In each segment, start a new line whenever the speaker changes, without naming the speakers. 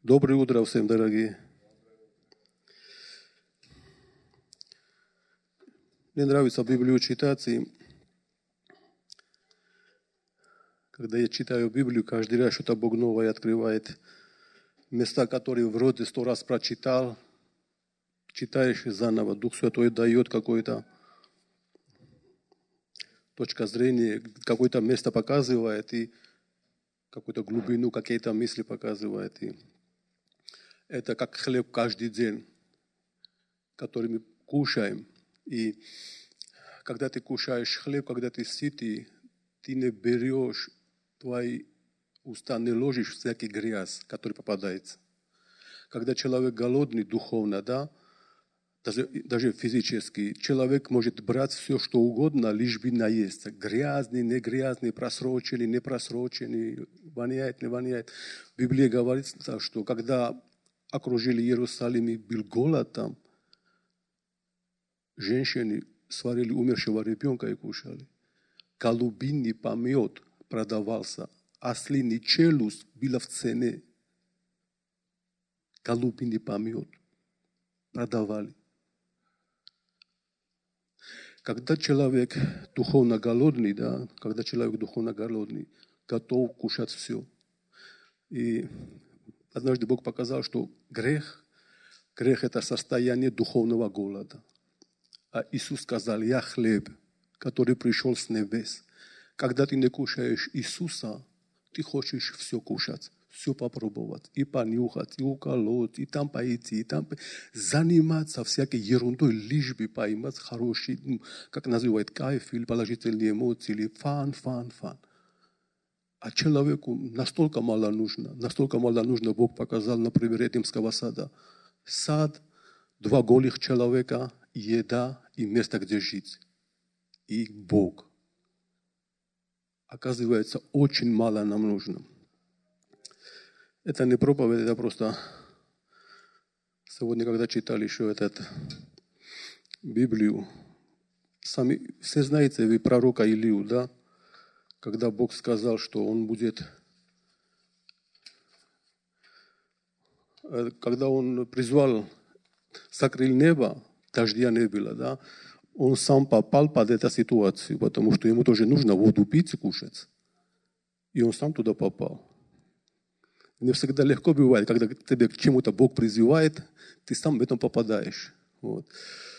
Доброе утро всем, дорогие. Мне нравится Библию читать, и когда я читаю Библию, каждый раз что-то Бог новое открывает. Места, которые вроде 100 раз прочитал, читаешь заново, Дух Святой дает какое-то точка зрения, какое-то место показывает, и какую-то глубину, какие-то мысли показывает. И это как хлеб каждый день, который мы кушаем. И когда ты кушаешь хлеб, когда ты сытый, ты не берешь твои уста, не ложишь всякий грязь, который попадается. Когда человек голодный духовно, да, даже физически, человек может брать все, что угодно, лишь бы наесться. Грязный, не грязный, просроченный, не просроченный, воняет, не воняет. В Библии говорится, что когда окружили Иерусалим и был голод там, женщины сварили умершего ребенка и кушали. Голубиный помет продавался, ослиный челюсть была в цене. Голубиный помет продавали. Когда человек духовно голодный, да, когда человек духовно голодный, готов кушать все. И однажды Бог показал, что грех – это состояние духовного голода. А Иисус сказал: «Я хлеб, который пришел с небес». Когда ты не кушаешь Иисуса, ты хочешь все кушать, все попробовать, и понюхать, и уколоть, и там пойти, и там заниматься всякой ерундой, лишь бы поймать хороший, как называют, кайф, или положительные эмоции, или фан. А человеку настолько мало нужно, Бог показал на примере Эдемского сада. Сад, 2 голых человека, еда и место, где жить. И Бог. Оказывается, очень мало нам нужно. Это не проповедь, это просто... Сегодня, когда читали еще Библию, сами все знаете вы пророка Илию, да? Когда Бог сказал, что он будет... Когда он призвал, закрыл небо, дождя не было, да? Он сам попал под эту ситуацию, потому что ему тоже нужно воду пить и кушать. И он сам туда попал. Не всегда легко бывает, когда тебе к чему-то Бог призывает, ты сам в этом попадаешь. Вот.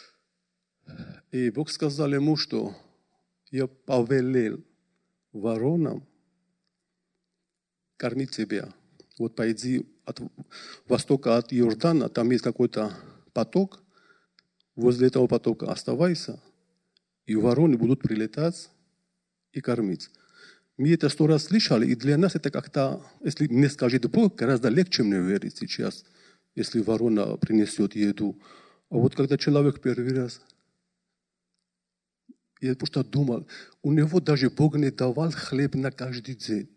И Бог сказал ему, что я повелел воронам кормить тебя. Вот пойди от востока от Иордана, там есть какой-то поток, возле этого потока оставайся, и вороны будут прилетать и кормить. Мы это 100 раз слышали, и для нас это как-то, если мне скажет Бог, гораздо легче мне верить сейчас, если ворона принесет еду. А вот когда человек первый раз, я просто думал, у него даже Бог не давал хлеб на каждый день.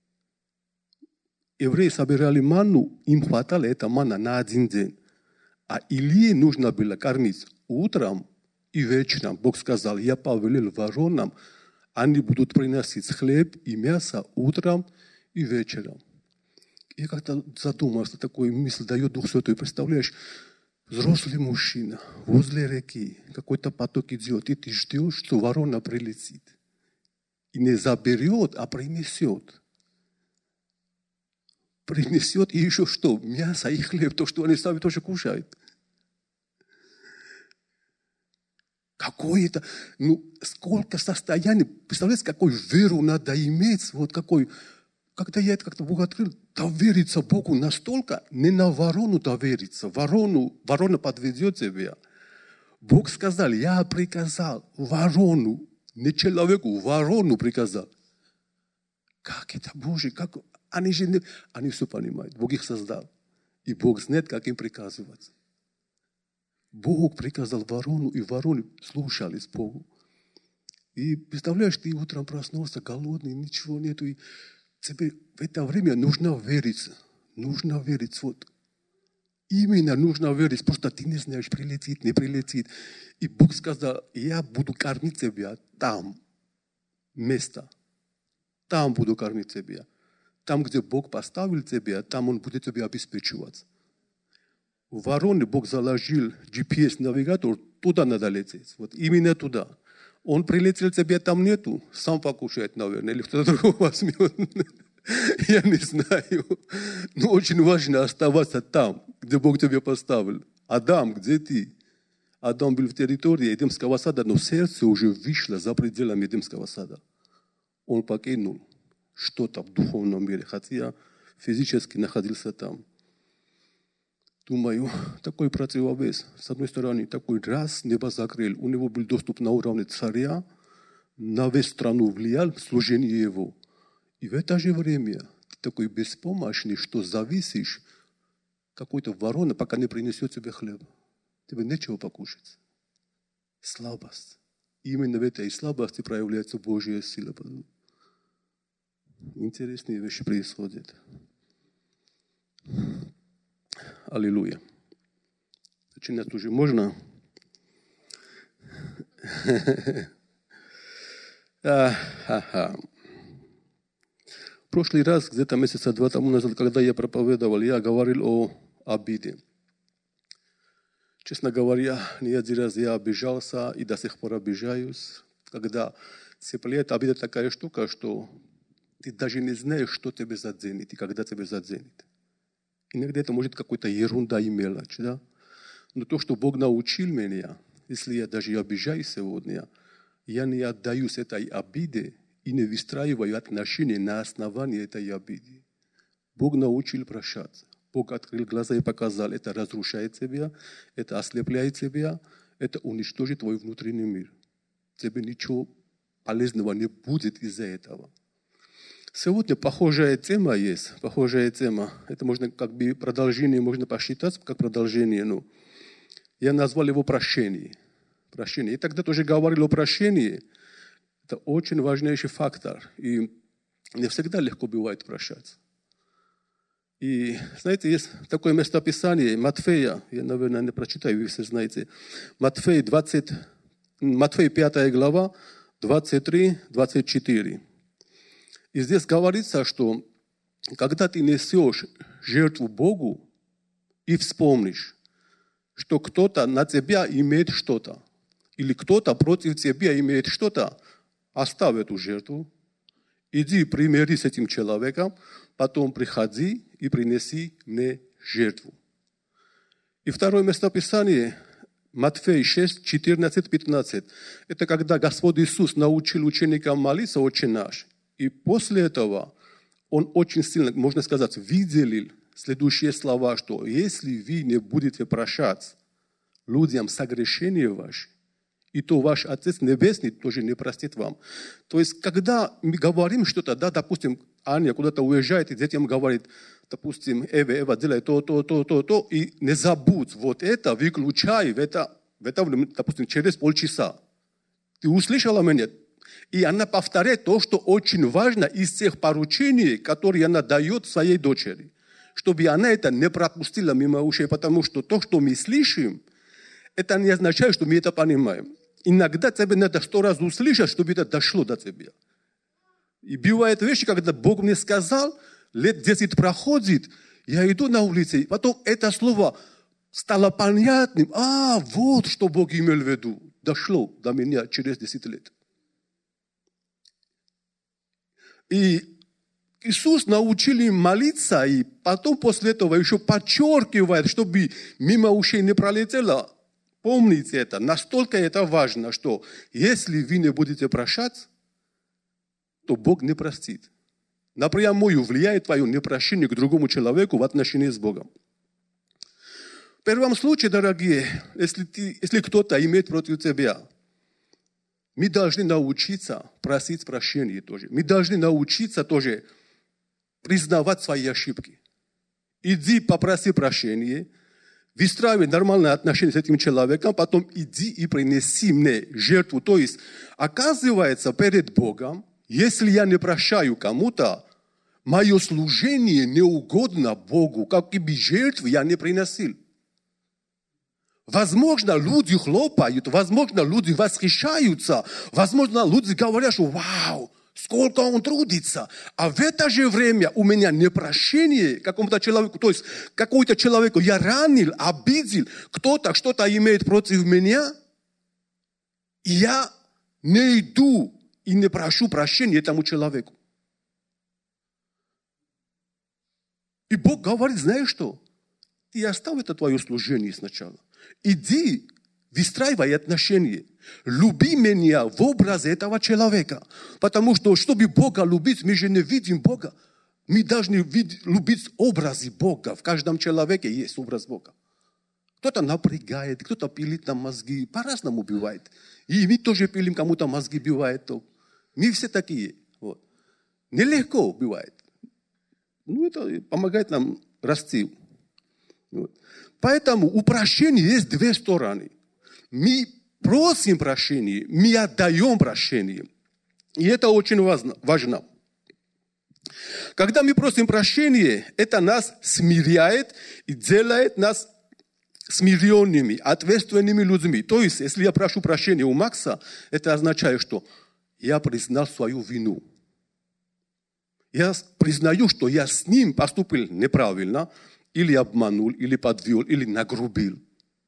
Евреи собирали манну, им хватало эта манна на 1 день. А Илии нужно было кормить утром и вечером. Бог сказал: я повелел воронам, они будут приносить хлеб и мясо утром и вечером. Я как-то задумался, такую мысль дает Дух Святой. Представляешь, взрослый мужчина возле реки, какой-то поток идет, и ты ждешь, что ворона прилетит. И не заберет, а принесет. Принесет и еще что? Мясо и хлеб, то, что они сами тоже кушают. Какое-то, сколько состояний, представляете, какой веру надо иметь, вот какой, когда я это как-то Бог открыл, довериться Богу настолько, не на ворону довериться, ворона подведет тебя. Бог сказал: я приказал ворону, не человеку, ворону приказал. Как это, Боже, как, они все понимают, Бог их создал, и Бог знает, как им приказывать. Бог приказал ворону, и вороны слушались Богу. И представляешь, ты утром проснулся голодный, ничего нету. И тебе в это время нужно верить. Нужно верить. Вот. Именно нужно верить. Просто ты не знаешь, прилетит, не прилетит. И Бог сказал: я буду кормить тебя там. Место. Там буду кормить тебя. Там, где Бог поставил тебя, там Он будет тебя обеспечивать. В Вороне Бог заложил GPS-навигатор, туда надо лететь. Вот именно туда. Он прилетел, тебя там нету, сам покушает, наверное, или кто-то другой возьмет. Я не знаю. Но очень важно оставаться там, где Бог тебя поставил. Адам, где ты? Адам был в территории Эдемского сада, но сердце уже вышло за пределами Эдемского сада. Он покинул что-то в духовном мире, хотя физически находился там. Думаю, такой противовес. С одной стороны, такой раз небо закрыл. У него был доступ на уровне царя, на всю страну влиял в служении его. И в это же время ты такой беспомощный, что зависишь, какой-то ворона, пока не принесет тебе хлеб. Тебе нечего покушать. Слабость. Именно в этой слабости проявляется Божья сила. Интересные вещи происходят. Аллилуйя. Начинать уже можно? В прошлый раз, где-то месяца 2 тому назад, когда я проповедовал, я говорил о обиде. Честно говоря, не один раз я обижался и до сих пор обижаюсь. Когда цепляет обида такая штука, что ты даже не знаешь, что тебя заденет и когда тебя заденет. Иногда это может какая-то ерунда и мелочь, да? Но то, что Бог научил меня, если я даже обижаюсь сегодня, я не отдаюсь этой обиде и не выстраиваю отношения на основании этой обиды. Бог научил прощаться. Бог открыл глаза и показал, это разрушает тебя, это ослепляет тебя, это уничтожит твой внутренний мир. Тебе ничего полезного не будет из-за этого. Сегодня похожая тема есть, похожая тема. Это можно как бы продолжение, можно посчитать как продолжение. Но я назвал его прощение. Прощение. И тогда тоже говорил о прощении. Это очень важнейший фактор. И не всегда легко бывает прощать. И, знаете, есть такое местописание Матфея, я, наверное, не прочитаю, вы все знаете. Матфей 5 глава, 23-24. И здесь говорится, что когда ты несешь жертву Богу и вспомнишь, что кто-то на тебя имеет что-то, или кто-то против тебя имеет что-то, оставь эту жертву, иди примирись с этим человеком, потом приходи и принеси мне жертву. И второе местописание, Матфей 6, 14, 15. Это когда Господь Иисус научил ученикам молиться «Отче наш». И после этого Он очень сильно, можно сказать, выделил следующие слова, что если вы не будете прощать людям согрешения ваши, и то ваш Отец Небесный тоже не простит вам. То есть, когда мы говорим что-то, да, допустим, Аня куда-то уезжает, и детям говорит, допустим, Эва, делай то, и не забудь вот это, выключай в это, допустим, через полчаса. Ты услышала меня? И она повторяет то, что очень важно из тех поручений, которые она дает своей дочери. Чтобы она это не пропустила мимо ушей, потому что то, что мы слышим, это не означает, что мы это понимаем. Иногда тебе надо 100 раз услышать, чтобы это дошло до тебя. И бывают вещи, когда Бог мне сказал, лет 10 проходит, я иду на улице, и потом это слово стало понятным. Вот что Бог имел в виду. Дошло до меня через 10 лет. И Иисус научил им молиться, и потом после этого еще подчеркивает, чтобы мимо ушей не пролетело. Помните это, настолько это важно, что если вы не будете прощать, то Бог не простит. Напрямую влияет твое непрощение к другому человеку в отношении с Богом. В первом случае, дорогие, если кто-то имеет против тебя, мы должны научиться просить прощения тоже. Мы должны научиться тоже признавать свои ошибки. Иди попроси прощения, выстраивай нормальные отношения с этим человеком, потом иди и принеси мне жертву. То есть, оказывается, перед Богом, если я не прощаю кому-то, мое служение не угодно Богу, какие бы жертвы я не приносил. Возможно, люди хлопают, возможно, люди восхищаются, возможно, люди говорят, что вау, сколько он трудится. А в это же время у меня непрощение какому-то человеку, то есть какой-то человеку я ранил, обидел, кто-то что-то имеет против меня, и я не иду и не прошу прощения этому человеку. И Бог говорит, знаешь что? Ты оставь это твое служение сначала. Иди, выстраивай отношения. Люби меня в образе этого человека. Потому что, чтобы Бога любить, мы же не видим Бога. Мы должны любить образы Бога. В каждом человеке есть образ Бога. Кто-то напрягает, кто-то пилит нам мозги. По-разному бывает. И мы тоже пилим, кому-то мозги бывает. Мы все такие. Вот. Нелегко бывает. Это помогает нам расти. Вот. Поэтому у прощения есть две стороны. Мы просим прощения, мы отдаем прощение. И это очень важно. Когда мы просим прощения, это нас смиряет и делает нас смиренными, ответственными людьми. То есть, если я прошу прощения у Макса, это означает, что я признал свою вину. Я признаю, что я с ним поступил неправильно, или обманул, или подвел, или нагрубил.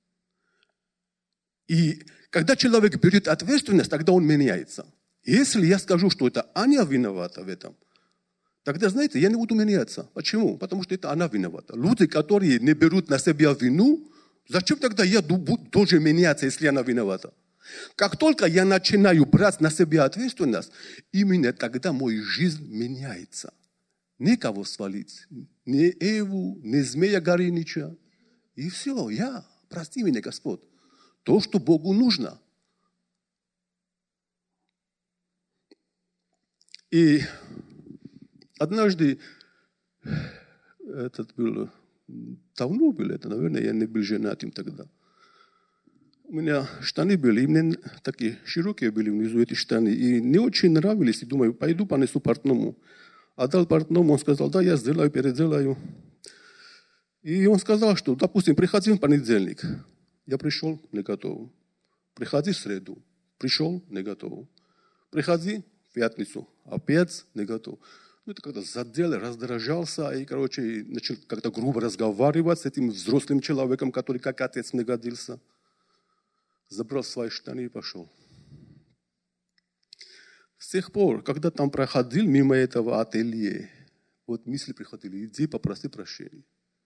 И когда человек берет ответственность, тогда он меняется. Если я скажу, что это Аня виновата в этом, тогда, знаете, я не буду меняться. Почему? Потому что это она виновата. Люди, которые не берут на себя вину, зачем тогда я должен меняться, если она виновата? Как только я начинаю брать на себя ответственность, именно тогда моя жизнь меняется. Никого свалить. Ни Эву, ни Змея Горыныча. И все, прости меня, Господь. То, что Богу нужно. И однажды, давно было это, наверное, я не был женатым тогда. У меня штаны были, и мне такие широкие были внизу эти штаны, и не очень нравились, и думаю, пойду понесу портному. Отдал портному, он сказал, да, я сделаю, переделаю. И он сказал, что, допустим, приходи в понедельник. Я пришел, не готов. Приходи в среду. Пришел, не готов. Приходи в пятницу. Опять не готов. Это когда задел, раздражался и, начал как-то грубо разговаривать с этим взрослым человеком, который как отец не годился. Забрал свои штаны и пошел. С тех пор, когда там проходил мимо этого ателье, мысли приходили, иди попроси прощения.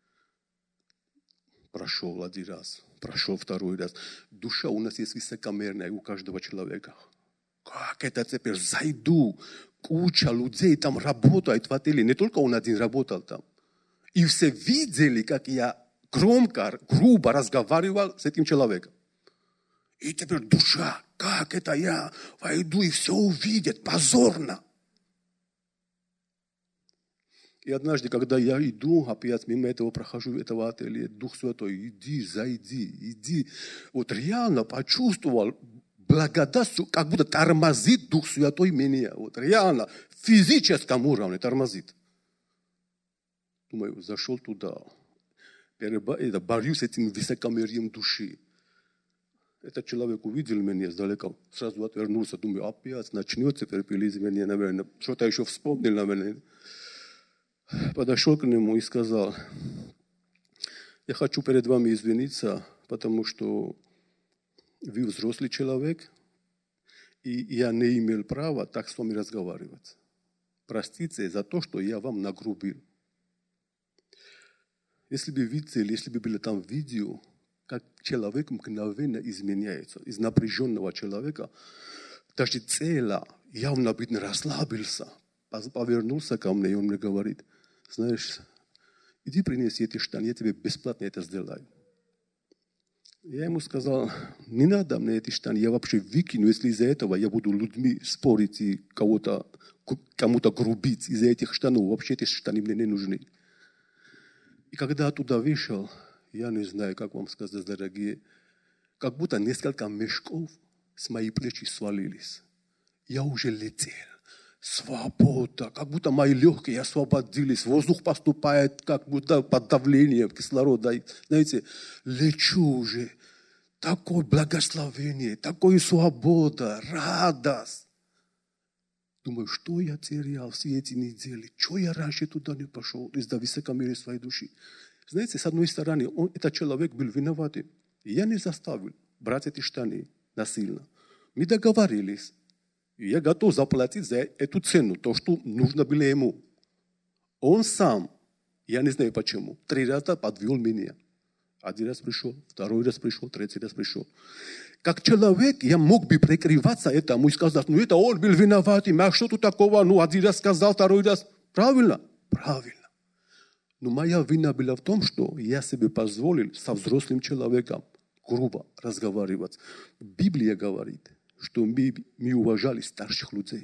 Прошел один раз, прошел второй раз. Душа у нас есть высокомерная у каждого человека. Как это теперь? Зайду. Куча людей там работает в ателье. Не только он один работал там. И все видели, как я громко, грубо разговаривал с этим человеком. И теперь душа, как это я войду и все увидят, позорно. И однажды, когда я иду, опять мимо этого прохожу, этого ателье, Дух Святой, иди, зайди, иди. Реально почувствовал благодать, как будто тормозит Дух Святой меня. Реально, в физическом уровне тормозит. Думаю, зашел туда, борюсь с этим высокомерием души. Этот человек увидел меня издалека, сразу отвернулся, думаю, опять начнется терпелить меня, наверное, что-то еще вспомнил, наверное. Подошел к нему и сказал, я хочу перед вами извиниться, потому что вы взрослый человек, и я не имел права так с вами разговаривать. Простите за то, что я вам нагрубил. Если бы видели, если бы было там видео, как человек мгновенно изменяется. Из напряженного человека даже тело явно видно расслабился. Повернулся ко мне, и он мне говорит, знаешь, иди принеси эти штаны, я тебе бесплатно это сделаю. Я ему сказал, не надо мне эти штаны, я вообще выкину, если из-за этого я буду людьми спорить и кому-то грубить из-за этих штанов. Вообще эти штаны мне не нужны. И когда оттуда вышел, я не знаю, как вам сказать, дорогие, как будто несколько мешков с моих плеч свалились. Я уже летел. Свобода, как будто мои легкие освободились. Воздух поступает, как будто под давлением кислорода. Знаете, лечу уже. Такое благословение, такое свобода, радость. Думаю, что я терял все эти недели? Что я раньше туда не пошел из-за высокомерия своей души? Знаете, с одной стороны, этот человек был виноватый. Я не заставил брать эти штаны насильно. Мы договорились. И я готов заплатить за эту цену, то, что нужно было ему. Он сам, я не знаю почему, 3 раза подвел меня. 1 раз пришел, 2 раз пришел, 3 раз пришел. Как человек, я мог бы прикрываться этому и сказать, это он был виноват, а что тут такого, 1 раз сказал, 2 раз. Правильно? Правильно. Но моя вина была в том, что я себе позволил со взрослым человеком грубо разговаривать. Библия говорит, что мы уважали старших людей.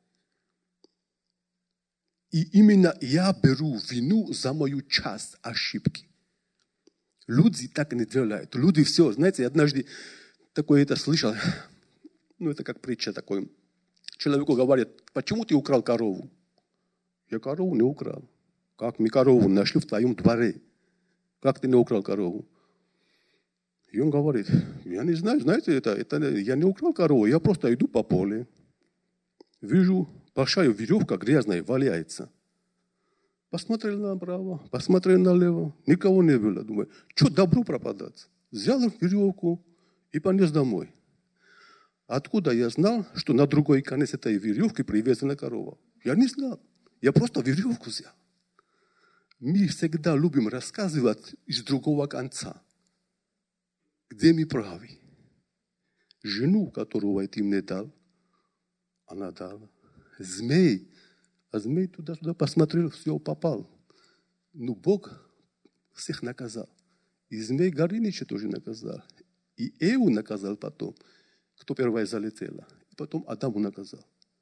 И именно я беру вину за мою часть ошибки. Люди так не делают. Люди все, знаете, я однажды такое это слышал, это как притча такой. Человеку говорят, почему ты украл корову? Я корову не украл. Как мы корову нашли в твоем дворе? Как ты не украл корову? И он говорит, я не знаю, знаете, я не украл корову, я просто иду по полю. Вижу, большая веревка грязная валяется. Посмотрел направо, посмотрел налево, никого не было. Думаю, что добру пропадать? Взял веревку и понес домой. Откуда я знал, что на другой конец этой веревки привязана корова? Я не знал. Я просто веревку взял. Мы всегда любим рассказывать из другого конца. Где мы правы? Жену, которую я им не дал, она дала. Змей. А змей туда-сюда посмотрел, все, попал. Но Бог всех наказал. И змей Горыныча тоже наказал. И Еву наказал потом, кто первая залетела. И потом Адаму наказал.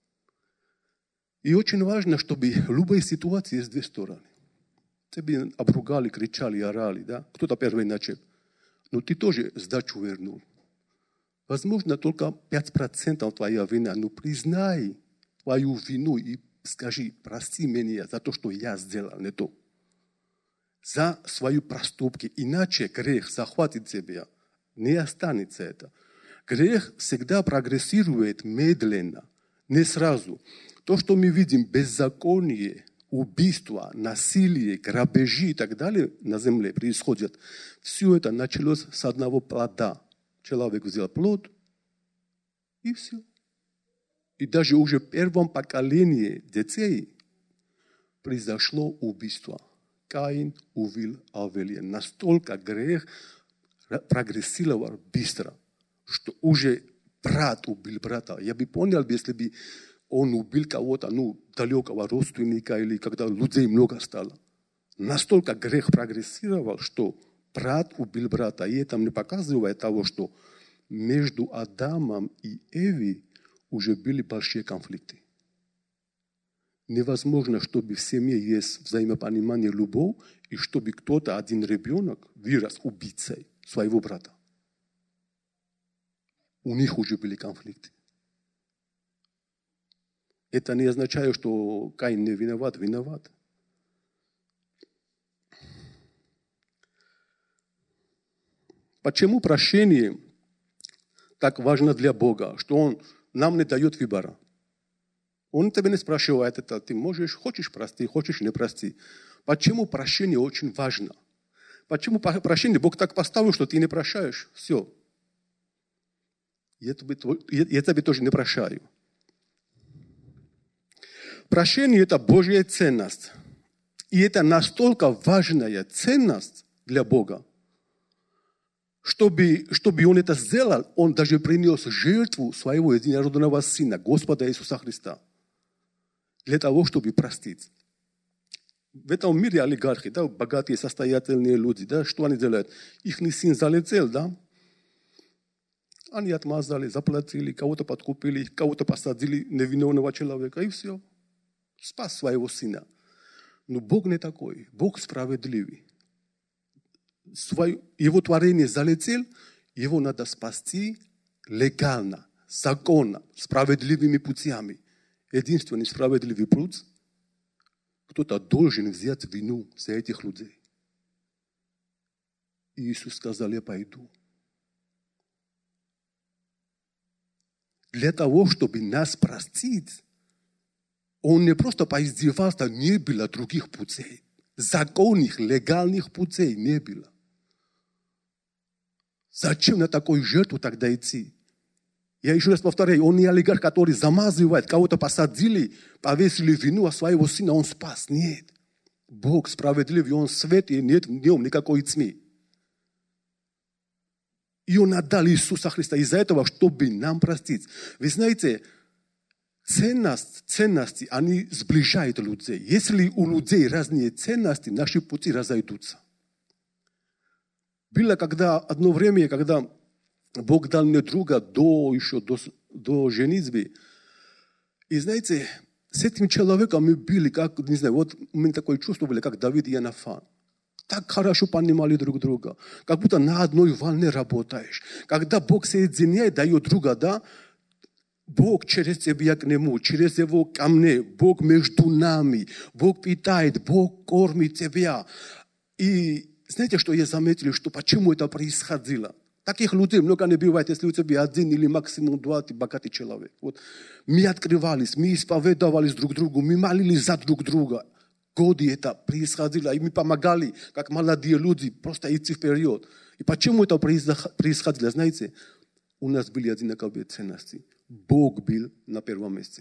И очень важно, чтобы в любой ситуации есть 2 стороны. Тебе обругали, кричали, орали, да? Кто-то первый начал. Но ты тоже сдачу вернул. Возможно, только 5% твоя вина, но признай твою вину и скажи, прости меня за то, что я сделал не то. За свои проступки. Иначе грех захватит тебя. Не останется это. Грех всегда прогрессирует медленно, не сразу. То, что мы видим, беззаконие, убийства, насилие, грабежи и так далее на земле происходят. Все это началось с одного плода. Человек взял плод, и все. И даже уже в первом поколении детей произошло убийство. Каин убил Авеля. Настолько грех прогрессировал быстро, что уже брат убил брата. Я бы понял, если бы он убил кого-то, далекого родственника или когда людей много стало. Настолько грех прогрессировал, что брат убил брата. И это мне показывает того, что между Адамом и Евой уже были большие конфликты. Невозможно, чтобы в семье есть взаимопонимание, любовь, и чтобы кто-то, один ребенок, вырос убийцей своего брата. У них уже были конфликты. Это не означает, что Каин не виноват, виноват. Почему прощение так важно для Бога, что Он нам не дает выбора? Он тебя не спрашивает, это ты можешь, хочешь прости, хочешь не прости. Почему прощение очень важно? Почему прощение Бог так поставил, что ты не прощаешь? Все. Я тебе тоже не прощаю. Прощение – это Божья ценность. И это настолько важная ценность для Бога, чтобы Он это сделал, Он даже принес жертву своего единородного Сына, Господа Иисуса Христа, для того, чтобы простить. В этом мире олигархи, да, богатые, состоятельные люди, да, что они делают? Их сын залетел, да? Они отмазали, заплатили, кого-то подкупили, кого-то посадили, невиновного человека, и все. Спас своего сына. Но Бог не такой. Бог справедливый. Его творение залетел, его надо спасти легально, законно, справедливыми путями. Единственный справедливый путь, кто-то должен взять вину за этих людей. И Иисус сказал, я пойду. Для того, чтобы нас простить, Он не просто поиздевался, не было других путей. Законных, легальных путей не было. Зачем на такую жертву тогда идти? Я еще раз повторяю, он не олигарх, который замазывает, кого-то посадили, повесили вину, а своего сына он спас. Нет. Бог справедливый, он свет, и нет в нем никакой тьмы. И он отдал Иисуса Христа из-за этого, чтобы нам простить. Вы знаете, ценности, они сближают людей. Если у людей разные ценности, наши пути разойдутся. Было одно время, когда Бог дал мне друга до женитьбы. И знаете, с этим человеком мы были, как, не знаю, вот у меня такое чувство было, как Давид и Иоаннафан. Так хорошо понимали друг друга. Как будто на одной волне работаешь. Когда Бог соединяет, дает друга, да, Бог через тебя к нему, через его ко мне, Бог между нами, Бог питает, Бог кормит тебя. И знаете, что я заметил, что почему это происходило? Таких людей много не бывает, если у тебя один или максимум два, ты богатый человек. Вот. Мы открывались, мы исповедовались друг другу, мы молились за друг друга. Годы это происходило, и мы помогали, как молодые люди, просто идти вперед. И почему это происходило, знаете? У нас были одинаковые ценности. Бог был на первом месте.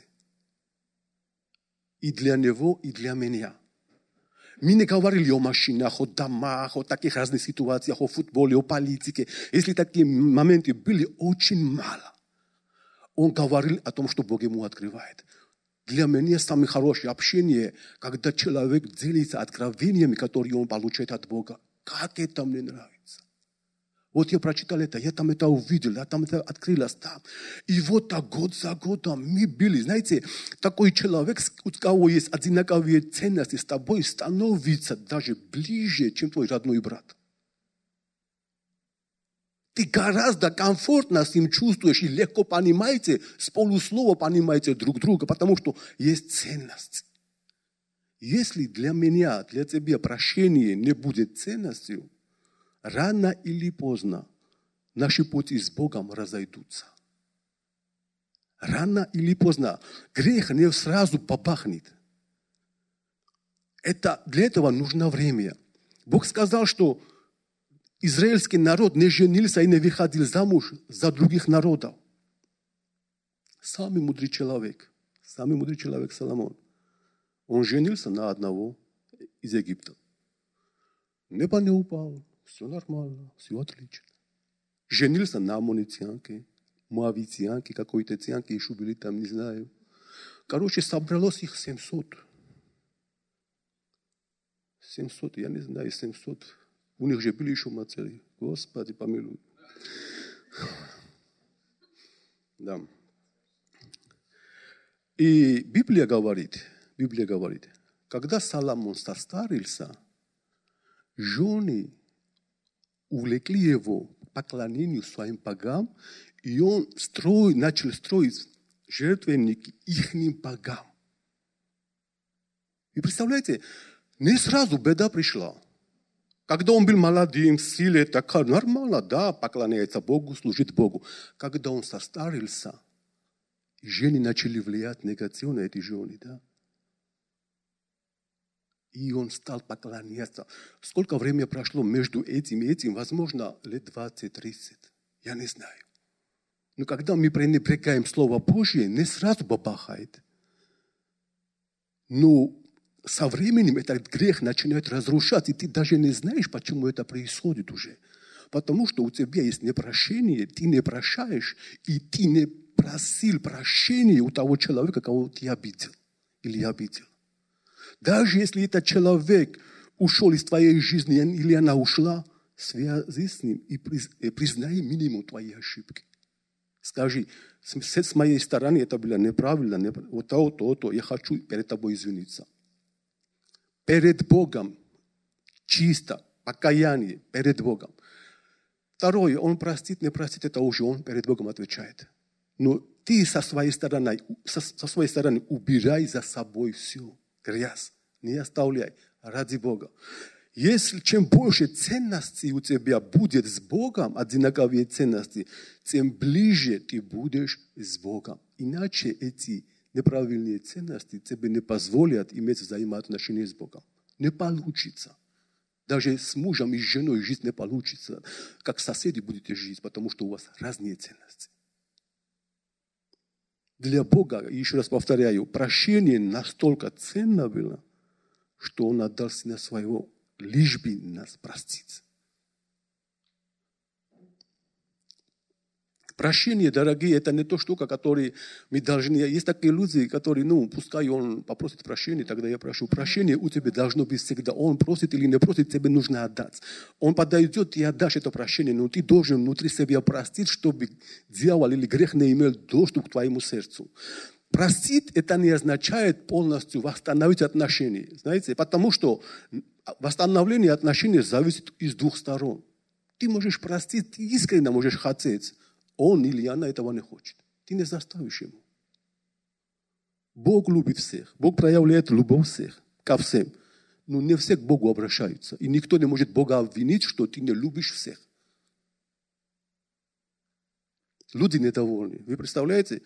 И для него, и для меня. Мы не говорили о машинах, о домах, о таких разных ситуациях, о футболе, о политике. Если такие моменты были, очень мало. Он говорил о том, что Бог ему открывает. Для меня самое хорошее общение, когда человек делится откровениями, которые он получает от Бога. Как это мне нравится. Вот я прочитал это, я там это увидел, я там это открылось там. И вот так год за годом мы были. Знаете, такой человек, у кого есть одинаковые ценности, с тобой становится даже ближе, чем твой родной брат. Ты гораздо комфортно с ним чувствуешь и легко понимаете, с полуслова понимаете друг друга, потому что есть ценность. Если для меня, для тебя прощение не будет ценностью, рано или поздно наши пути с Богом разойдутся. Рано или поздно грех не сразу побахнет. Для этого нужно время. Бог сказал, что израильский народ не женился и не выходил замуж за других народов. Самый мудрый человек Соломон, он женился на одного из Египта. Небо не упало, все нормально, все отлично. Женился на аммонитянке, моавитянке, какой-то тянке, еще были там, не знаю. Короче, собралось их 700. 700, я не знаю, 700. У них же были еще матери. Господи, помилуй. Да. И Библия говорит, когда Соломон состарился, жены увлекли его к поклонению своим богам, и он начал строить жертвенники ихним богам. И представляете, не сразу беда пришла. Когда он был молодым, в силе, так нормально, да, поклоняется Богу, служит Богу. Когда он состарился, жены начали влиять негативно на эти жены, да. И он стал поклоняться. Сколько времени прошло между этим и этим? Возможно, лет 20-30. Я не знаю. Но когда мы пренебрегаем Слово Божье, не сразу бабахает. Но со временем этот грех начинает разрушаться, и ты даже не знаешь, почему это происходит уже. Потому что у тебя есть непрощение, ты не прощаешь, и ты не просил прощения у того человека, кого ты обидел или обидел. Даже если этот человек ушел из твоей жизни, или она ушла, свяжись с ним и признай минимум твоей ошибки. Скажи, с моей стороны это было неправильно, вот то, я хочу перед тобой извиниться. Перед Богом чисто, покаяние перед Богом. Второе, он простит, не простит, это уже он перед Богом отвечает. Но ты со своей стороны убирай за собой всю грязь. Не оставляй, ради Бога. Если чем больше ценностей у тебя будет с Богом, одинаковые ценности, тем ближе ты будешь с Богом. Иначе эти неправильные ценности тебе не позволят иметь взаимоотношения с Богом. Не получится. Даже с мужем и с женой жить не получится. Как соседи будете жить, потому что у вас разные ценности. Для Бога, еще раз повторяю, прощение настолько ценно было, что Он отдал Сына Своего, лишь бы нас простить. Прощение, дорогие, это не то штука, которую мы должны... Есть такие люди, которые, пускай он попросит прощения, тогда я прошу. Прощение у тебя должно быть всегда. Он просит или не просит, тебе нужно отдать. Он подойдет, ты отдашь это прощение, но ты должен внутри себя простить, чтобы дьявол или грех не имел доступ к твоему сердцу. Простить это не означает полностью восстановить отношения. Знаете, потому что восстановление отношений зависит из двух сторон. Ты можешь простить, ты искренне можешь хотеть. Он или она этого не хочет. Ты не заставишь ему. Бог любит всех. Бог проявляет любовь всех, ко всем. Но не все к Богу обращаются. И никто не может Бога обвинить, что ты не любишь всех. Люди недовольны. Вы представляете?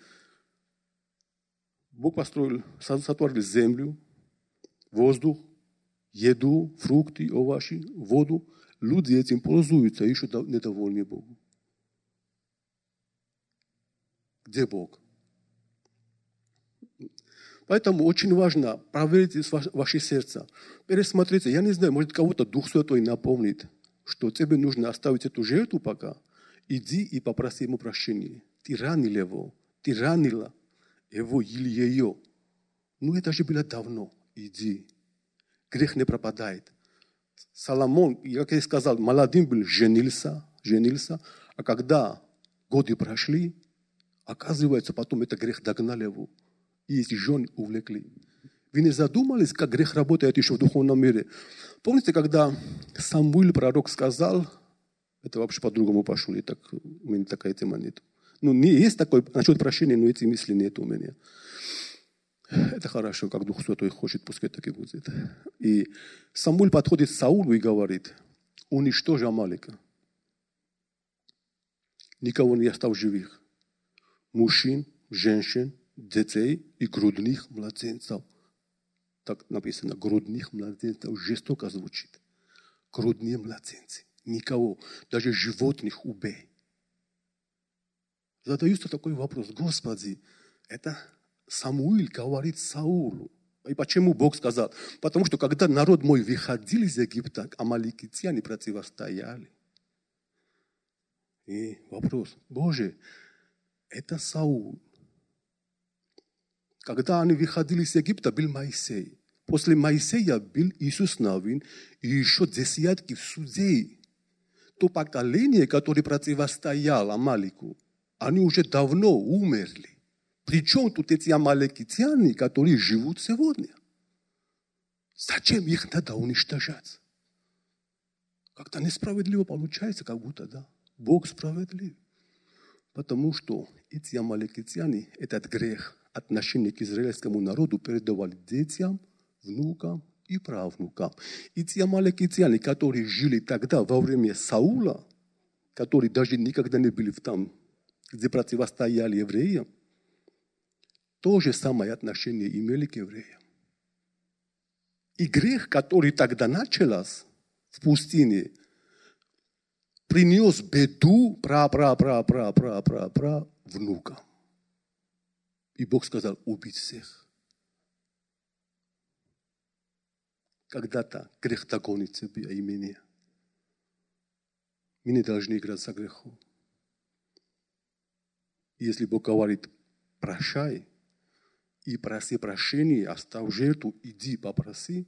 Бог сотворил землю, воздух, еду, фрукты, овощи, воду. Люди этим пользуются, и еще недовольны Богу. Где Бог? Поэтому очень важно проверить ваше сердце. Пересмотрите. Я не знаю, может кого-то Дух Святой напомнит, что тебе нужно оставить эту жертву пока. Иди и попроси ему прощения. Ты ранил его. Ты ранила его или ее. Это же было давно. Иди. Грех не пропадает. Соломон, как я сказал, молодым был, женился. А когда годы прошли, оказывается, потом это грех догнал его. И эти жены увлекли. Вы не задумались, как грех работает еще в духовном мире? Помните, когда Самуил, пророк, сказал, это вообще по-другому пошло, и так, у меня такая тема нет. Есть такое, насчет прощения, но эти мысли нет у меня. Это хорошо, как Дух Святой хочет, пускай так и будет. И Самуил подходит к Саулу и говорит, уничтожь Амалика. Никого не оставь живых. Мужчин, женщин, детей и грудных младенцев. Так написано, грудных младенцев жестоко звучит. Грудные младенцы. Никого, даже животных убей. Задается такой вопрос, Господи, это Самуил говорит Саулу. И почему Бог сказал? Потому что когда народ мой выходил из Египта, амаликитяне противостояли. И вопрос, Боже, это Саул. Когда они выходили из Египта, был Моисей. После Моисея был Иисус Навин и еще десятки судей. То поколение, которое противостояло Амалику, они уже давно умерли. Причем тут эти амалекитяне, которые живут сегодня? Зачем их надо уничтожать? Как-то несправедливо получается, как будто, да? Бог справедлив. Потому что эти амалекитяне, этот грех, отношение к израильскому народу передавали детям, внукам и правнукам. И те амалекитяне, которые жили тогда во время Саула, которые даже никогда не были там, где противостояли евреям, то же самое отношение имели к евреям. И грех, который тогда начался в пустыне, принес беду внукам. И Бог сказал, убить всех. Когда-то грех догонит тебя и меня. Мы не должны играть за грехом. Если Бог говорит, прощай, и проси прощения, оставь жертву, иди и попроси.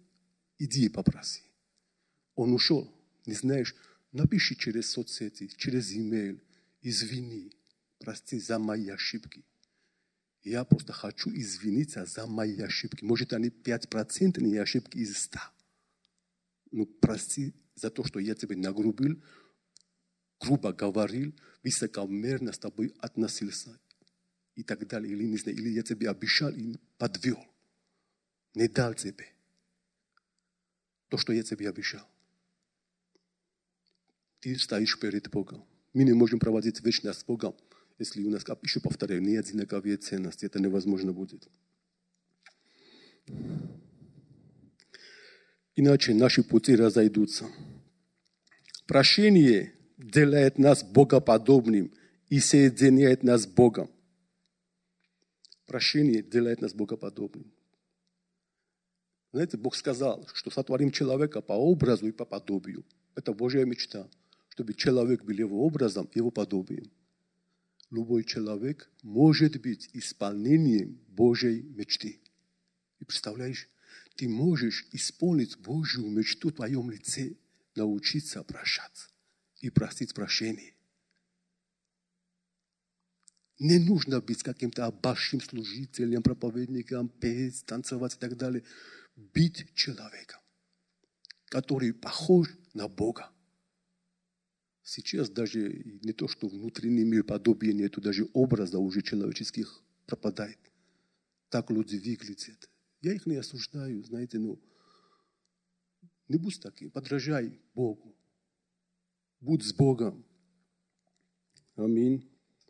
Он ушел, не знаешь, напиши через соцсети, через имейл, извини, прости за мои ошибки. Я просто хочу извиниться за мои ошибки. Может, они 5% ошибки из 100. Но прости за то, что я тебе нагрубил, грубо говорил, высокомерно с тобой относился. И так далее, или не знаю, или я тебе обещал и подвел. Не дал тебе то, что я тебе обещал. Ты стоишь перед Богом. Мы не можем проводить вечность с Богом, если у нас, еще повторяю, не одинаковые ценности. Это невозможно будет. Иначе наши пути разойдутся. Прощение делает нас богоподобным и соединяет нас с Богом. Прощение делает нас богоподобным. Знаете, Бог сказал, что сотворим человека по образу и по подобию. Это Божья мечта, чтобы человек был его образом, его подобием. Любой человек может быть исполнением Божьей мечты. И представляешь, ты можешь исполнить Божью мечту в твоем лице, научиться прощать и просить прощения. Не нужно быть каким-то большим служителем, проповедником, петь, танцевать и так далее. Быть человеком, который похож на Бога. Сейчас даже не то, что внутренний мир подобия нету, даже образа уже человеческих пропадает. Так люди выглядят. Я их не осуждаю, знаете, но не будь таким, подражай Богу. Будь с Богом. Аминь.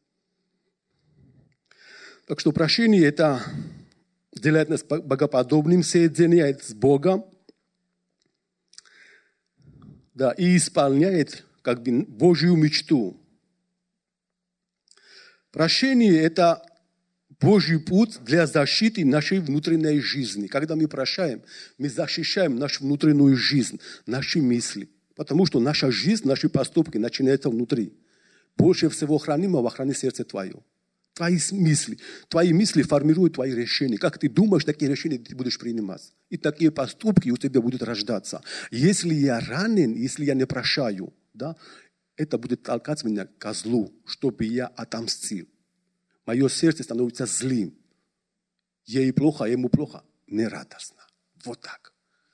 Так что прощение это делает нас богоподобным, соединяет с Богом, да, и исполняет как бы Божью мечту. Прощение это Божий путь для защиты нашей внутренней жизни. Когда мы прощаем, мы защищаем нашу внутреннюю жизнь, наши мысли. Потому что наша жизнь, наши поступки начинаются внутри. Больше всего хранимого храни сердце твое. Твои мысли формируют твои решения. Как ты думаешь, такие решения ты будешь принимать. И такие поступки у тебя будут рождаться. Если я ранен, если я не прощаю, да, это будет толкать меня к козлу, чтобы я отомстил. Мое сердце становится злым. Ей плохо, ему плохо. Не радостно. Вот так.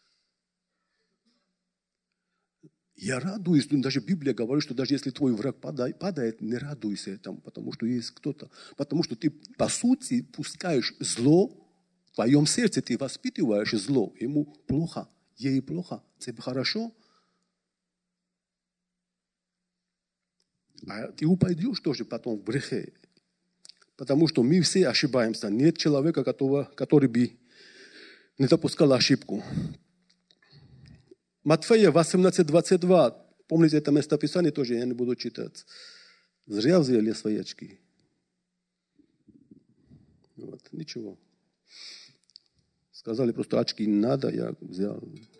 Я радуюсь, даже Библия говорит, что даже если твой враг падает, не радуйся этому, потому что есть кто-то. Потому что ты, по сути, пускаешь зло в твоем сердце, ты воспитываешь зло. Ему плохо, ей плохо, тебе хорошо. А ты упадешь тоже потом в грехе. Потому что мы все ошибаемся. Нет человека, который бы не допускал ошибку. Матфея 18:22. Помните это местописание тоже, я не буду читать. Зря взяли свои очки. Вот, ничего. Сказали просто очки не надо, я взял.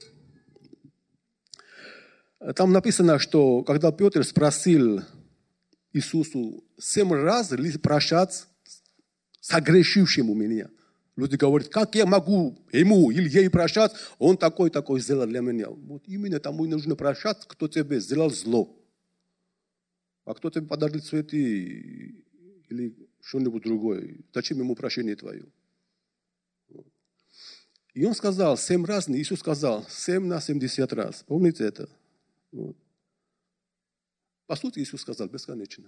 Там написано, что когда Петр спросил Иисусу 7 раз прощать согрешившему меня. Люди говорят, как я могу ему или ей прощать, он такой сделал для меня. Вот именно тому и нужно прощать, кто тебе сделал зло. А кто тебе подарил цветы или что-нибудь другое. Зачем ему прощение твое? И он сказал 7 раз, Иисус сказал 7 на 70 раз. Помните это? Вот. По сути, Иисус сказал бесконечно.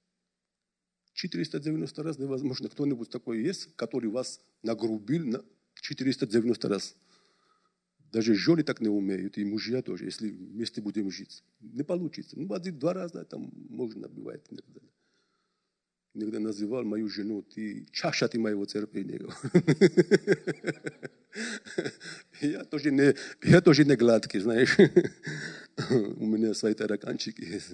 490 раз невозможно. Кто-нибудь такой есть, который вас нагрубил на 490 раз. Даже жены так не умеют, и мужья тоже, если вместе будем жить. Не получится. 1-2 раза там можно, бывает иногда. Иногда называл мою жену, чаша ты моего терпения. Я тоже не гладкий, знаешь. У меня свои тараканчики есть.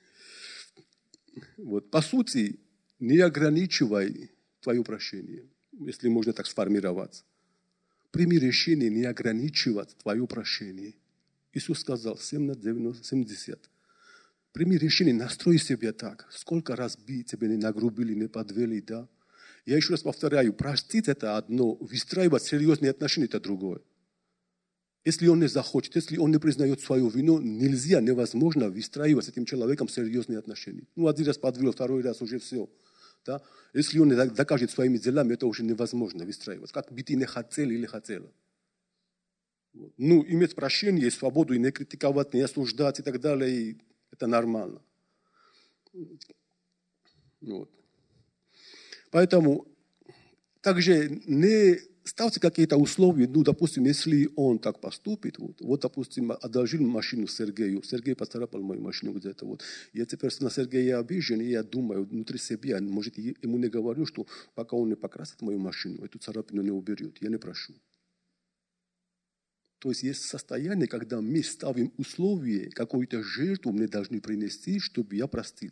Вот. По сути, не ограничивай твое прощение, если можно так сформировать. Прими решение не ограничивать твое прощение. Иисус сказал 7 на 70. Прими решение, настрой себя так. Сколько раз бы тебя не нагрубили, не подвели, да? Я еще раз повторяю, простить это одно, выстраивать серьезные отношения это другое. Если он не захочет, если он не признает свою вину, нельзя, невозможно выстраивать с этим человеком серьезные отношения. 1 раз подвел, 2 раз уже все. Да? Если он не докажет своими делами, это уже невозможно выстраивать. Как бы ты не хотел или хотела. Вот. Иметь прощение, свободу, и не критиковать, не осуждать и так далее, это нормально. Вот. Поэтому также не ставьте какие-то условия, допустим, если он так поступит, вот допустим, одолжил машину Сергею, Сергей поцарапал мою машину где-то, вот. Я теперь на Сергея обижен, и я думаю внутри себя, может, ему не говорю, что пока он не покрасит мою машину, эту царапину не уберет, я не прошу. То есть есть состояние, когда мы ставим условие, какую-то жертву мне должны принести, чтобы я простил.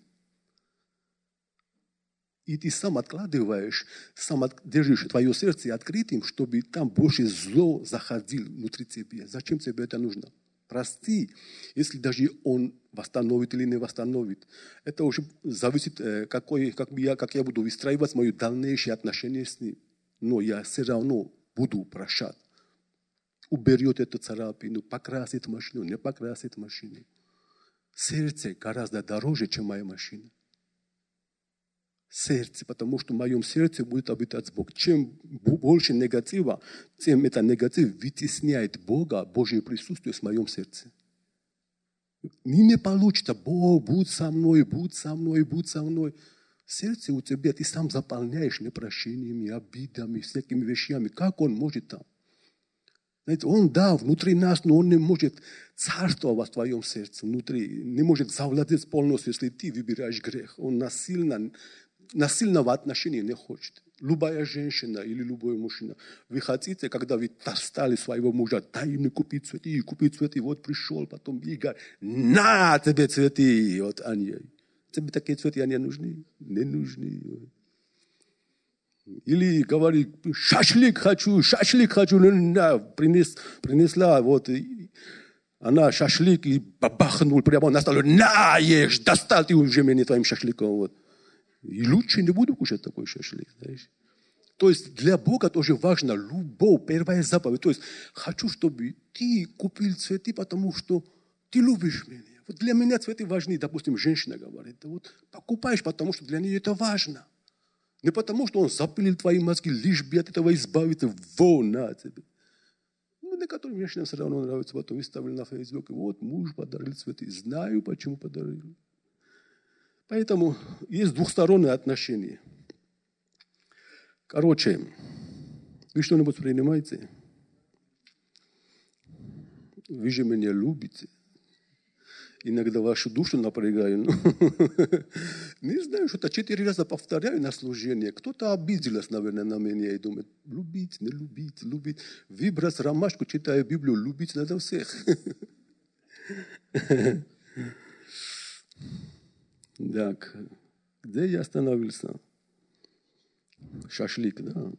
И ты сам откладываешь, сам держишь твое сердце открытым, чтобы там больше зло заходило внутри тебя. Зачем тебе это нужно? Прости, если даже он восстановит или не восстановит. Это уже зависит, как я буду выстраивать мои дальнейшие отношения с ним. Но я все равно буду прощать. Уберет эту царапину, покрасит машину, не покрасит машину. Сердце гораздо дороже, чем моя машина. Сердце, потому что в моем сердце будет обитать Бог. Чем больше негатива, тем это негатив вытесняет Бога, Божье присутствие в моем сердце. Не получится, Бог, будь со мной, будь со мной, будь со мной. Сердце у тебя, ты сам заполняешь непрощениями, обидами, всякими вещами. Как он может там? Знаете, он, да, внутри нас, но он не может царствовать в твоем сердце, внутри. Не может завладеть полностью, если ты выбираешь грех. Он насильного отношения не хочет. Любая женщина или любой мужчина. Вы хотите, когда вы достали своего мужа, дай мне купить цветы, вот пришел, потом Игорь, на тебе цветы, вот они. Тебе такие цветы не нужны? Не нужны. Или говорит, шашлык хочу, принесла, вот, она шашлык и бабахнул прямо на стол, на, ешь, достал ты уже меня твоим шашлыком, вот. И лучше не буду кушать такой шашлык, знаешь. То есть для Бога тоже важно любовь, первая заповедь. То есть хочу, чтобы ты купил цветы, потому что ты любишь меня. Вот для меня цветы важны, допустим, женщина говорит. Вот покупаешь, потому что для нее это важно. Не потому, что он запылил твои мозги, лишь бы от этого избавиться. Вон на тебе. Ну, некоторым женщинам все равно нравится. Потом выставили на Facebook. Вот муж подарил цветы. Знаю, почему подарил. Поэтому есть двухсторонние отношения. Короче, вы что-нибудь принимаете? Вы же меня любите. Иногда вашу душу напрягаю. Не знаю, что-то 4 раза повторяю на служение. Кто-то обиделся, наверное, на меня и думает, любить, не любить, любить. Выбрать ромашку, читая Библию, любить надо всех. Так, где я остановился? Шашлык, да.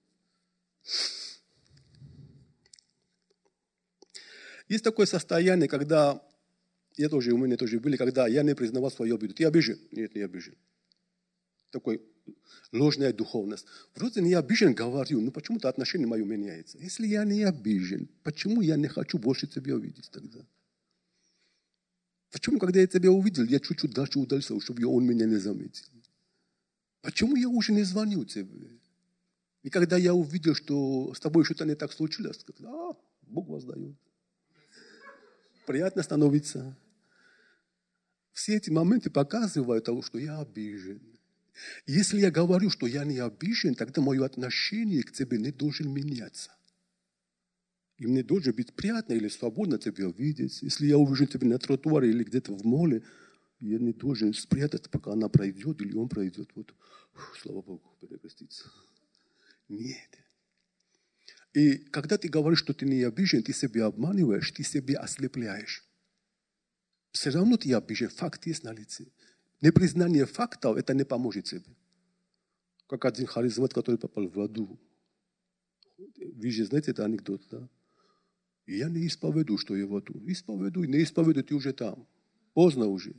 Есть такое состояние, когда у меня тоже были, когда я не признавал свою обиду. Ты обижен? Нет, не обижен. Такой ложная духовность. Вроде не обижен, говорю, но почему-то отношение мое меняется. Если я не обижен, почему я не хочу больше тебя увидеть тогда? Почему, когда я тебя увидел, я чуть-чуть дальше удалился, чтобы он меня не заметил? Почему я уже не звоню тебе? И когда я увидел, что с тобой что-то не так случилось, сказал, Бог воздает. Приятно становится. Все эти моменты показывают того, что я обижен. Если я говорю, что я не обижен, тогда мое отношение к тебе не должно меняться. И мне должно быть приятно или свободно тебя видеть. Если я увижу тебя на тротуаре или где-то в моле, я не должен спрятаться, пока она пройдет или он пройдет. Вот, слава Богу, перекреститься. Нет. И когда ты говоришь, что ты не обижен, ты себя обманываешь, ты себя ослепляешь. Все равно ты обижен, факт есть на лице. Непризнание фактов, это не поможет тебе. Как один харизмат, который попал в аду. Вы же знаете этот анекдот, да? Я не исповедую, что я в аду. Исповедуй, не исповедуй, ты уже там. Поздно уже.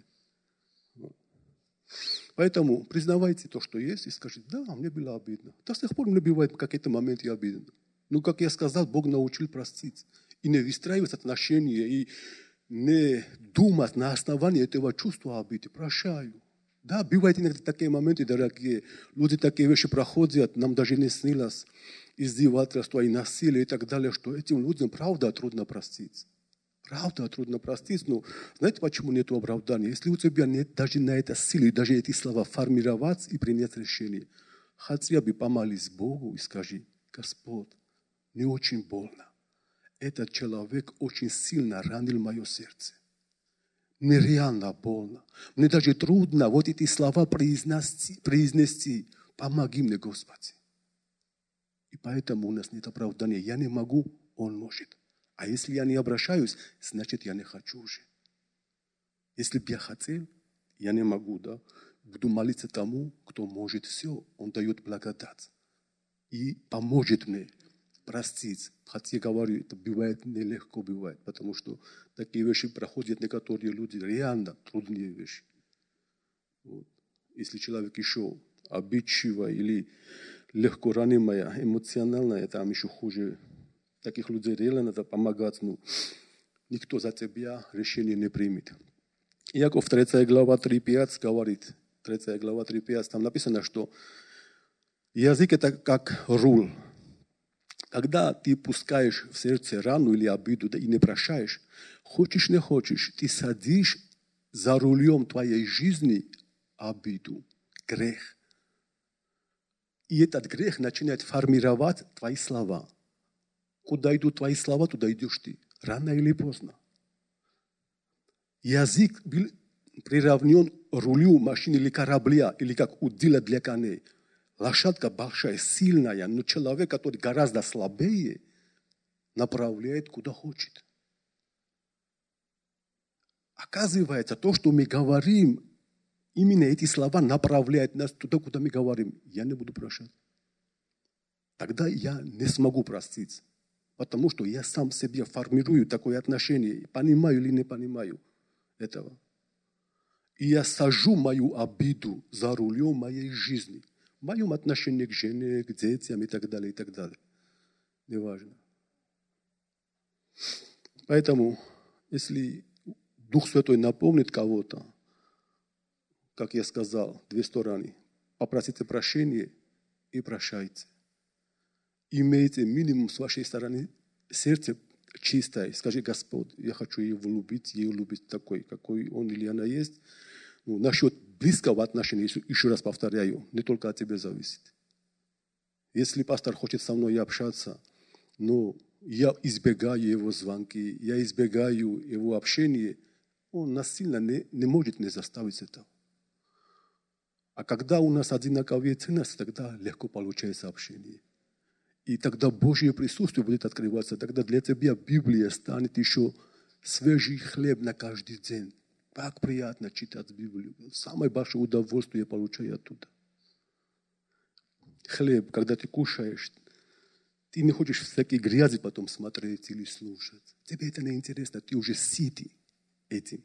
Поэтому признавайте то, что есть, и скажите, да, мне было обидно. До сих пор мне бывает какие-то моменты обидно. Но, как я сказал, Бог научил простить. И не выстраивать отношения, и не думать на основании этого чувства обиды. Прощаю. Да, бывают иногда такие моменты, дорогие. Люди такие вещи проходят, нам даже не снилось издевательство и насилие и так далее, что этим людям правда трудно простить. Правда трудно простить, но знаете, почему нет оправдания? Если у тебя нет даже на это силы, даже эти слова формировать и принять решение, хотя бы помолись Богу и скажи, Господь, мне очень больно. Этот человек очень сильно ранил мое сердце. Мне реально больно. Мне даже трудно вот эти слова произнести. Помоги мне, Господи. И поэтому у нас нет оправдания. Я не могу, он может. А если я не обращаюсь, значит, я не хочу уже. Если бы я хотел, я не могу, да? Буду молиться тому, кто может все. Он дает благодать. И поможет мне простить. Хотя я говорю, это бывает нелегко бывает, потому что такие вещи проходят некоторые люди, реально трудные вещи. Вот. Если человек еще обидчивый или легко ранимая, эмоциональная, там еще хуже. Таких людей реально надо помогать. Но никто за тебя решение не примет. Иаков 3 глава 3:5 говорит, 3 глава 3:5, там написано, что язык это как руль. Когда ты пускаешь в сердце рану или обиду, да и не прощаешь, хочешь не хочешь, ты садишь за рулем твоей жизни обиду, грех. И этот грех начинает формировать твои слова. Куда идут твои слова, туда идешь ты. Рано или поздно. Язык был приравнен рулю машины или корабля, или как удила для коней. Лошадка большая, сильная, но человек, который гораздо слабее, направляет куда хочет. Оказывается, то, что мы говорим, именно эти слова направляют нас туда, куда мы говорим. Я не буду прощать. Тогда я не смогу простить. Потому что я сам себе формирую такое отношение, понимаю или не понимаю этого. И я сажу мою обиду за рулем моей жизни. В моем отношении к жене, к детям и так далее, и так далее. Неважно. Поэтому, если Дух Святой напомнит кого-то, как я сказал, две стороны, попросите прощения и прощайте. Имейте минимум с вашей стороны сердце чистое. Скажи, Господь, я хочу ее любить такой, какой он или она есть. Ну, насчет близкого отношения, еще раз повторяю, не только от тебя зависит. Если пастор хочет со мной общаться, но я избегаю его звонки, я избегаю его общения, он насильно не может не заставить этого. А когда у нас одинаковые ценности, тогда легко получается общение. И тогда Божье присутствие будет открываться. Тогда для тебя Библия станет еще свежий хлеб на каждый день. Как приятно читать Библию. Самое большое удовольствие я получаю оттуда. Хлеб, когда ты кушаешь, ты не хочешь всякие грязи потом смотреть или слушать. Тебе это не интересно, ты уже сытый этим.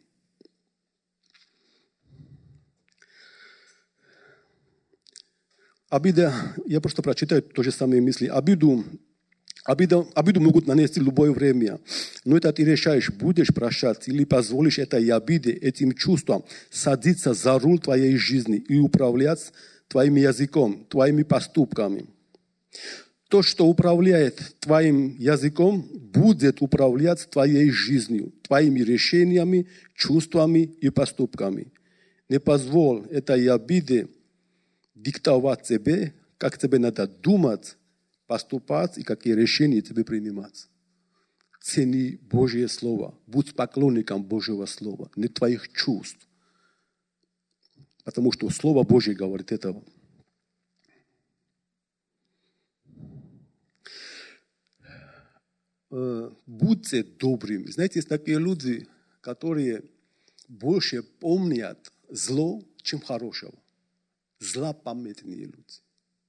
Обида, я просто прочитаю то же самые мысли. Обиду могут нанести в любое время. Но это ты решаешь, будешь прощать или позволишь этой обиде, этим чувствам садиться за руль твоей жизни и управлять твоим языком, твоими поступками. То, что управляет твоим языком, будет управлять твоей жизнью, твоими решениями, чувствами и поступками. Не позволь этой обиде диктовать тебе, как тебе надо думать, поступать и какие решения тебе принимать. Цени Божье Слово. Будь поклонником Божьего Слова, не твоих чувств. Потому что Слово Божье говорит этого. Будьте добрыми. Знаете, есть такие люди, которые больше помнят зло, чем хорошего. Злопамятные люди.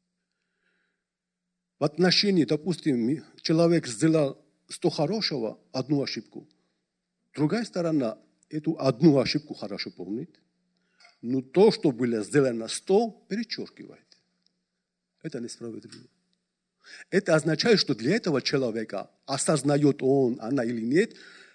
В отношении, допустим, человек сделал 100 хорошего, одну ошибку. Другая сторона эту одну ошибку хорошо помнит, но то, что было сделано 100, перечеркивает. Это несправедливо. Это означает, что для этого человека, осознает он, она или нет,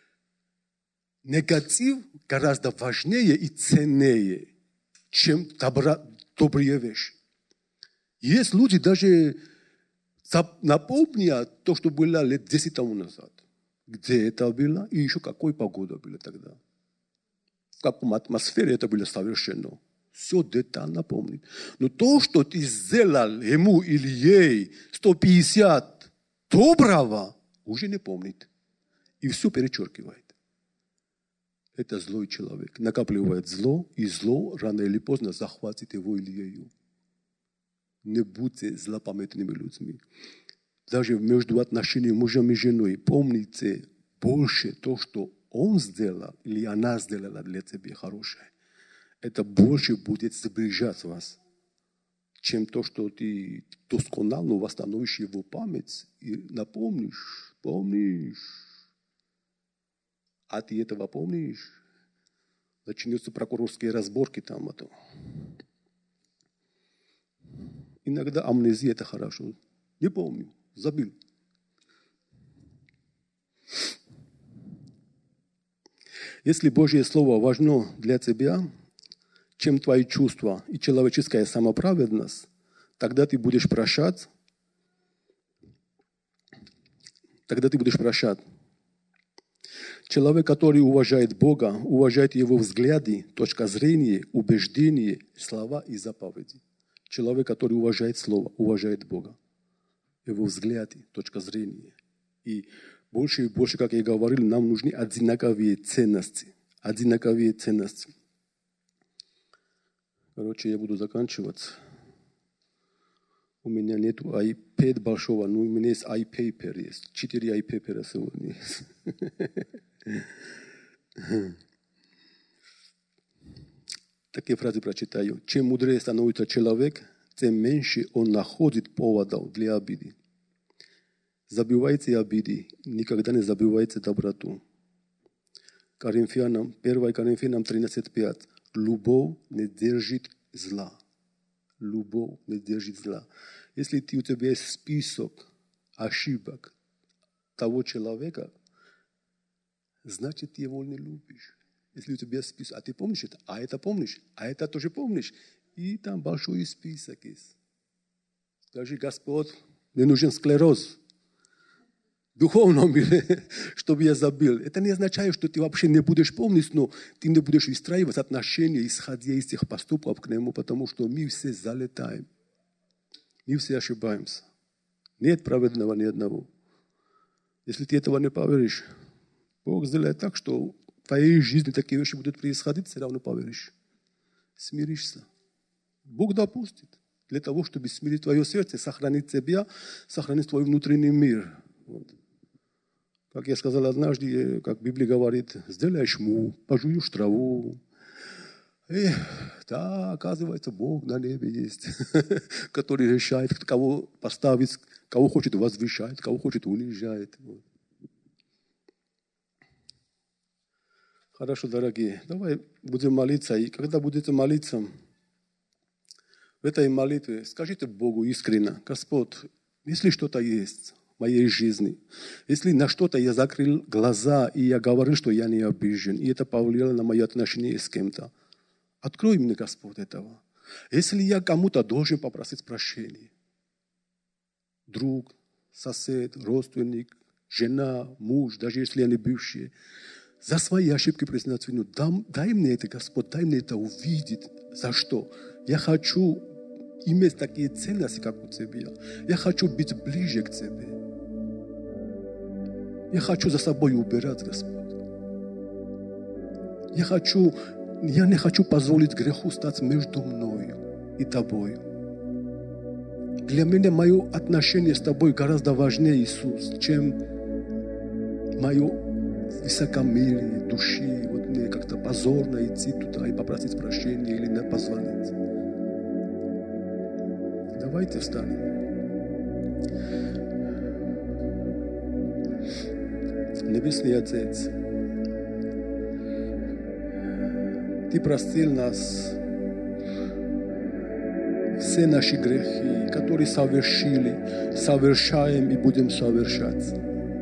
негатив гораздо важнее и ценнее, чем добрые вещи. Есть люди даже напомнят то, что было лет 10 тому назад. Где это было и еще какой погода была тогда. В каком атмосфере это было совершено. Все детально помнит. Но то, что ты сделал ему или ей 150 доброго, уже не помнит. И все перечеркивает. Это злой человек. Накапливает зло, и зло рано или поздно захватит его или ее. Не будьте злопамятными людьми. Даже между отношениями мужем и женой помните больше то, что он сделал или она сделала для тебя хорошее, это больше будет сближать вас, чем то, что ты досконально восстановишь его память и напомнишь, помнишь. А ты этого помнишь? Начнутся прокурорские разборки там. Иногда амнезия – это хорошо. Не помню, забыл. Если Божье Слово важно для тебя, чем твои чувства и человеческая самоправедность, тогда ты будешь прощать. Человек, который уважает Бога, уважает Его взгляды, точка зрения, убеждения, слова и заповеди. Человек, который уважает Слово, уважает Бога, Его взгляды, точка зрения. И больше и больше, как я говорил, нам нужны одинаковые ценности. Одинаковые ценности. Короче, я буду заканчивать. У меня нет iPad большого, но у меня есть iPaper. Есть 4 iPaper сегодня. Такие фразы прочитаю. Чем мудрее становится человек, тем меньше он находит поводов для обиды. Забывайте обиды, никогда не забывайте доброту. 1 Коринфянам 13:5. Любовь не держит зла. Любовь не держит зла. Если у тебя есть список ошибок того человека, значит, ты его не любишь. Если у тебя есть список, а ты помнишь это, а это тоже помнишь, и там большой список есть. Скажи, Господь, мне нужен склероз. В духовном мире, чтобы я забыл. Это не означает, что ты вообще не будешь помнить, но ты не будешь выстраивать отношения, исходя из тех поступков к нему, потому что мы все залетаем. Мы все ошибаемся. Нет праведного ни одного. Если ты этого не поверишь, Бог сделает так, что в твоей жизни такие вещи будут происходить, все равно поверишь. Смиришься. Бог допустит. Для того, чтобы смирить твое сердце, сохранить тебя, сохранить твой внутренний мир. Вот. Как я сказал однажды, как Библия говорит, сделаешь му, пожуешь траву. И да, оказывается, Бог на небе есть, который решает, кого поставить, кого хочет возвышать, кого хочет унижать. Вот. Хорошо, дорогие, давай будем молиться. И когда будете молиться, в этой молитве скажите Богу искренне: Господь, если что-то есть в моей жизни, если на что-то я закрыл глаза, и я говорил, что я не обижен, и это повлияло на мои отношения с кем-то, открой мне, Господь, этого. Если я кому-то должен попросить прощения, друг, сосед, родственник, жена, муж, даже если они бывшие, за свои ошибки признать вину, дай мне это, Господь, дай мне это увидеть. За что? Я хочу иметь такие ценности, как у Тебя. Я хочу быть ближе к Тебе. Я хочу за собой убирать, Господь. Я не хочу позволить греху стать между мною и Тобою. Для меня мое отношение с Тобой гораздо важнее, Иисус, чем мое высокомерие души. Вот мне как-то позорно идти туда и попросить прощения или не позвонить. Давайте встанем. Небесный Отец, Ты простил нас все наши грехи, которые совершили, совершаем и будем совершать.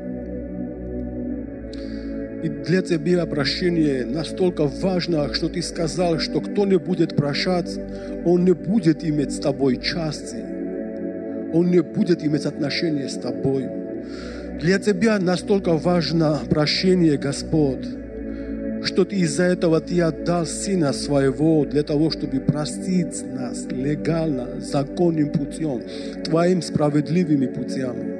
И для Тебя прощение настолько важно, что Ты сказал, что кто не будет прощать, он не будет иметь с Тобой части, он не будет иметь отношения с Тобой. Для Тебя настолько важно прощение, Господь, что Ты из-за этого Ты отдал Сына Своего для того, чтобы простить нас легально, законным путем, Твоим справедливыми путями.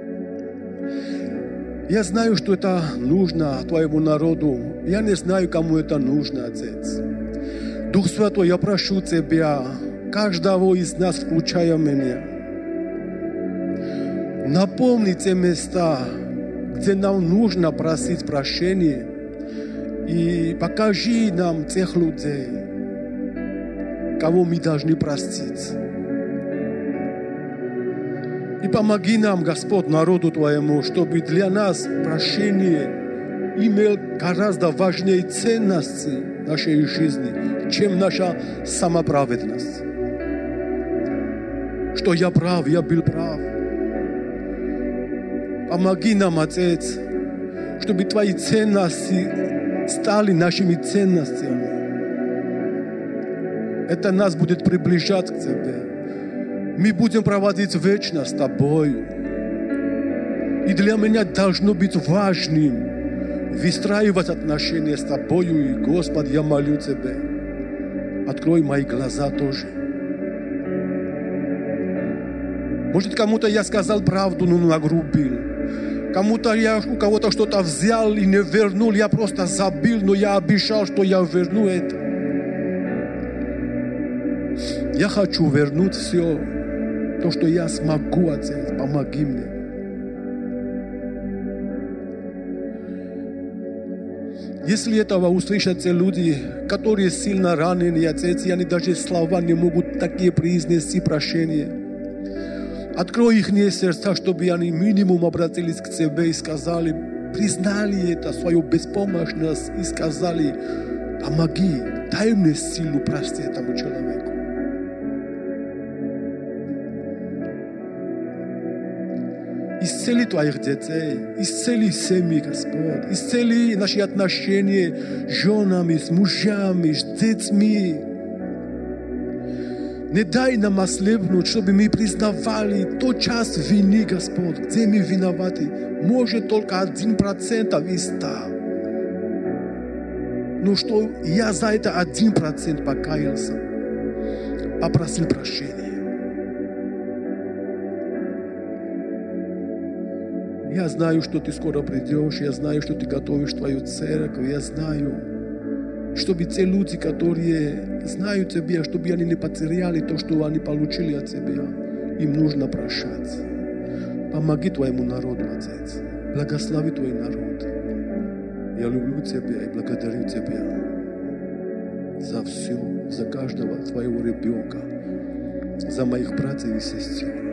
Я знаю, что это нужно Твоему народу. Я не знаю, кому это нужно, Отец. Дух Святой, я прошу Тебя, каждого из нас, включая меня, напомни те места, где нам нужно просить прощения. И покажи нам тех людей, кого мы должны простить. И помоги нам, Господь, народу Твоему, чтобы для нас прощение имел гораздо важнее ценности нашей жизни, чем наша самоправедность. Что я прав, я был прав. Помоги нам, Отец, чтобы Твои ценности стали нашими ценностями. Это нас будет приближать к Тебе. Мы будем проводить вечность с Тобою. И для меня должно быть важным выстраивать отношения с Тобою. И, Господи, я молю Тебя, открой мои глаза тоже. Может, кому-то я сказал правду, но нагрубил. Кому-то я у кого-то что-то взял и не вернул. Я просто забыл, но я обещал, что я верну это. Я хочу вернуть все, то, что я смогу, Отец. Помоги мне. Если этого услышат те люди, которые сильно ранены, Отец, и они даже слова не могут такие произнести прощения. Открой их сердца, чтобы они минимум обратились к Тебе и сказали, признали это, свою беспомощность и сказали, помоги, дай мне силу простить этому человеку. Исцели Твоих детей, исцели семьи, Господь, исцели наши отношения с женами, с мужьями, с детьми. Не дай нам ослепнуть, чтобы мы признавали тот час вины, Господь, где мы виноваты. Может, только 1% из 100. Но что я за это 1% покаялся, попросил прощения. Я знаю, что Ты скоро придешь, я знаю, что Ты готовишь Твою церковь, я знаю, чтобы те люди, которые знают Тебя, чтобы они не потеряли то, что они получили от Тебя, им нужно прощать. Помоги Твоему народу, Отец. Благослови Твой народ. Я люблю Тебя и благодарю Тебя за все, за каждого Твоего ребенка, за моих братьев и сестер.